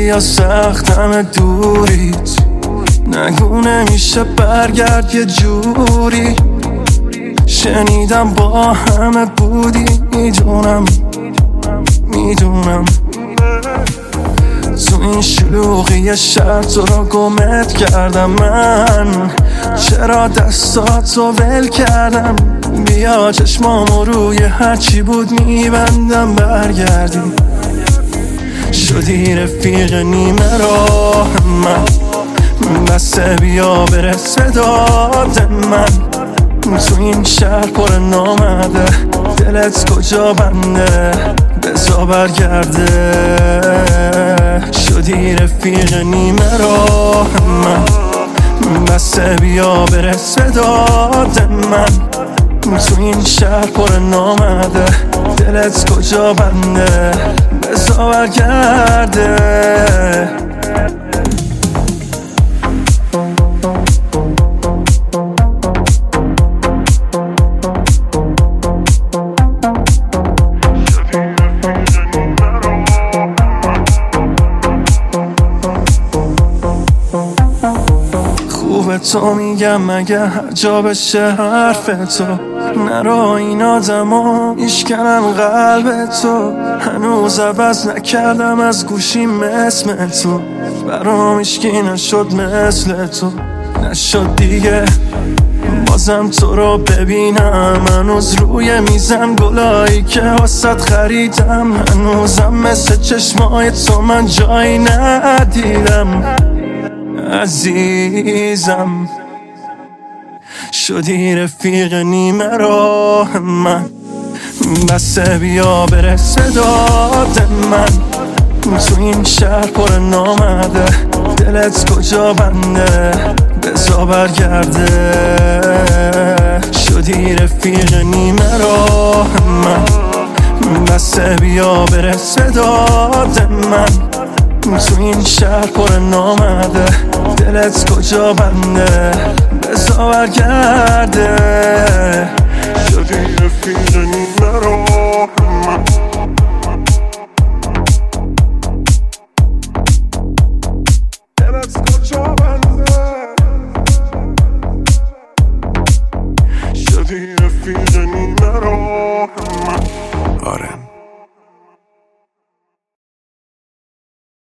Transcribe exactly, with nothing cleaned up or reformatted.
یا سختم دوریت، نگو نمیشه برگرد یه جوری. شنیدم با همه بودی، میدونم میدونم تو این شلوغی شهر تو رو گمت کردم من. چرا دستاتو ول کردم؟ بیا چشمامو روی هرچی بود میبندم برگردی. شدی رفیق نیمه راه من، بسه بیا برسه داد من. تو این شهر پر نامده، دلت کجا بنده؟ بزا برگرده. شدی رفیق نیمه راه من، بسه بیا برسه داد من. تو این شهر پر نامده، دلت کجا بنده؟ بزا برگرده. خوبه تو میگم مگه هر جا بشه حرف تو، نرا این آدما میشکنم قلب تو. هنوز عوض نکردم از گوشیم اسم تو، برام هیچکی نشد مثل تو. نشد دیگه بازم تو رو ببینم، هنوز روی میزم گلایی که واسط خریدم. هنوزم مثل چشمای تو من جایی ندیدم عزیزم. شدی رفیق نیمه راه من، بسه بیا برسه داد من. تو این شهر پر نامده، دلت کجا بنده؟ بزا برگرده. شدی رفیق نیمه راه من، بسه بیا برسه داد من. تو این شهر پر نامده، دلت کجا بنده؟ بزا برگرده. شدی رفیق نیمه راه من،